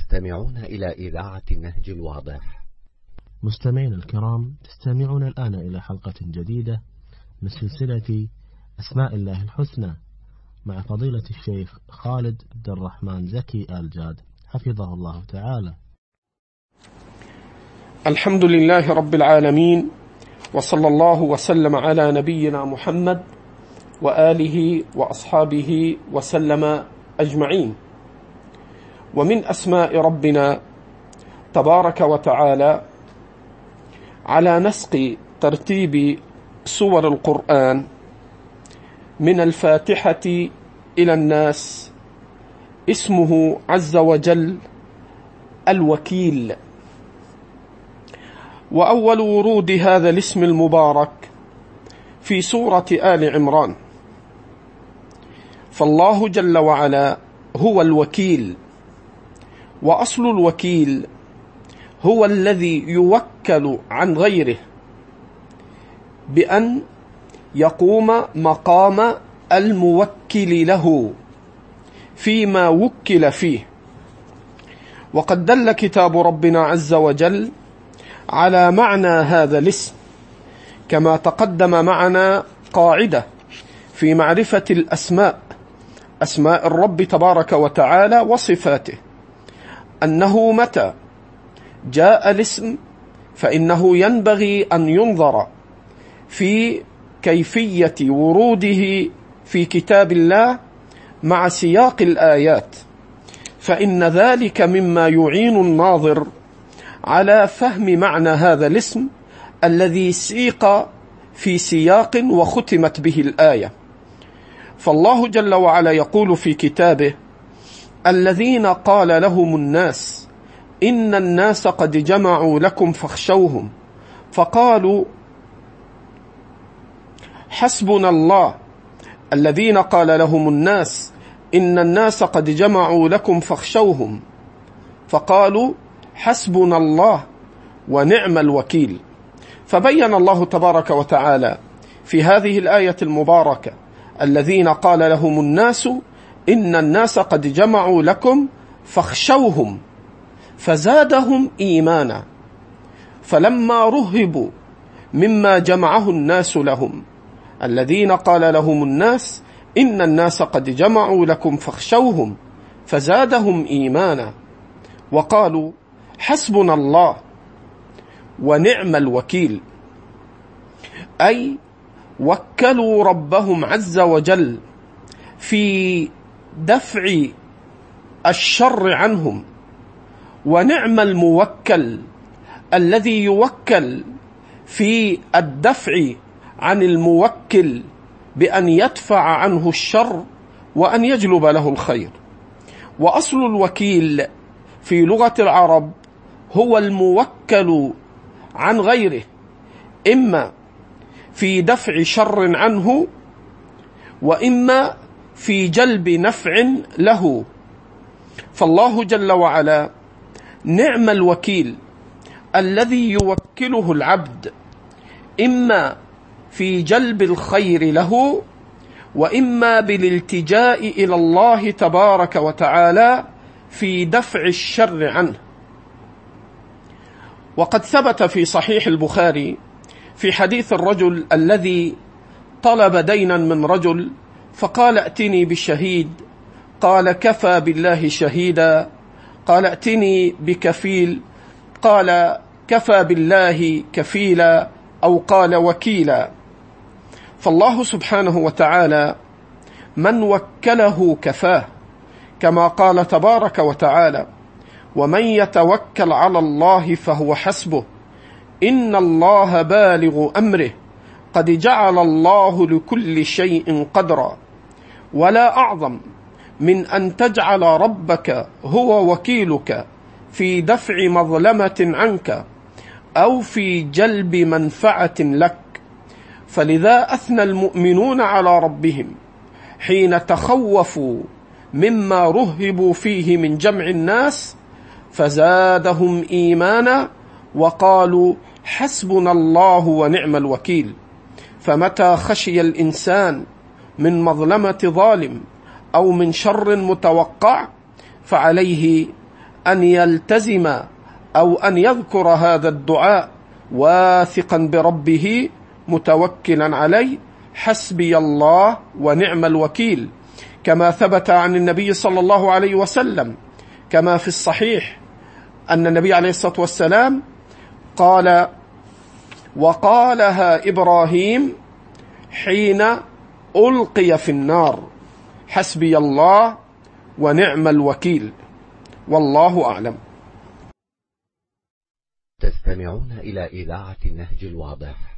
تستمعون إلى إذاعة النهج الواضح. مستمعين الكرام، تستمعون الآن إلى حلقة جديدة من سلسلة أسماء الله الحسنى مع فضيلة الشيخ خالد عبد الرحمن زكي آل جاد حفظه الله تعالى. الحمد لله رب العالمين، وصلى الله وسلم على نبينا محمد وآله وأصحابه وسلم أجمعين. ومن أسماء ربنا تبارك وتعالى على نسق ترتيب سور القرآن من الفاتحة إلى الناس اسمه عز وجل الوكيل. وأول ورود هذا الاسم المبارك في سورة آل عمران، فالله جل وعلا هو الوكيل، وأصل الوكيل هو الذي يوكل عن غيره بأن يقوم مقام الموكل له فيما وكل فيه. وقد دل كتاب ربنا عز وجل على معنى هذا الاسم، كما تقدم معنا قاعدة في معرفة الأسماء، أسماء الرب تبارك وتعالى وصفاته، أنه متى جاء الاسم فإنه ينبغي أن ينظر في كيفية وروده في كتاب الله مع سياق الآيات، فإن ذلك مما يعين الناظر على فهم معنى هذا الاسم الذي سيق في سياق وختمت به الآية. فالله جل وعلا يقول في كتابه: الذين قال لهم الناس إن الناس قد جمعوا لكم فاخشوهم فقالوا حسبنا الله. الذين قال لهم الناس إن الناس قد جمعوا لكم فاخشوهم فقالوا حسبنا الله ونعم الوكيل. فبين الله تبارك وتعالى في هذه الآية المباركة الذين قال لهم الناس إن الناس قد جمعوا لكم فاخشوهم، فزادهم إيمانا. فلما رهبوا مما جمعه الناس لهم، الذين قال لهم الناس إن الناس قد جمعوا لكم فاخشوهم فزادهم إيمانا وقالوا حسبنا الله ونعم الوكيل، أي وكلوا ربهم عز وجل في دفع الشر عنهم. ونعم الموكل الذي يوكل في الدفع عن الموكل بأن يدفع عنه الشر وأن يجلب له الخير. وأصل الوكيل في لغة العرب هو الموكل عن غيره، إما في دفع شر عنه وإما في جلب نفع له. فالله جل وعلا نعم الوكيل الذي يوكله العبد، إما في جلب الخير له وإما بالالتجاء إلى الله تبارك وتعالى في دفع الشر عنه. وقد ثبت في صحيح البخاري في حديث الرجل الذي طلب دينا من رجل فقال ائتني بالشهيد، قال كفى بالله شهيدا، قال ائتني بكفيل، قال كفى بالله كفيلا، أو قال وكيلا. فالله سبحانه وتعالى من وكله كفاه، كما قال تبارك وتعالى: ومن يتوكل على الله فهو حسبه إن الله بالغ أمره قد جعل الله لكل شيء قدرا. ولا أعظم من أن تجعل ربك هو وكيلك في دفع مظلمة عنك أو في جلب منفعة لك. فلذا أثنى المؤمنون على ربهم حين تخوفوا مما رهبوا فيه من جمع الناس فزادهم إيمانا وقالوا حسبنا الله ونعم الوكيل. فمتى خشي الإنسان من مظلمة ظالم أو من شر متوقع فعليه أن يلتزم أو أن يذكر هذا الدعاء واثقا بربه متوكلا عليه: حسبي الله ونعم الوكيل، كما ثبت عن النبي صلى الله عليه وسلم كما في الصحيح أن النبي عليه الصلاة والسلام قال: وقالها إبراهيم حين ألقي في النار: حسبي الله ونعم الوكيل. والله أعلم. تستمعون إلى إذاعة النهج الواضح.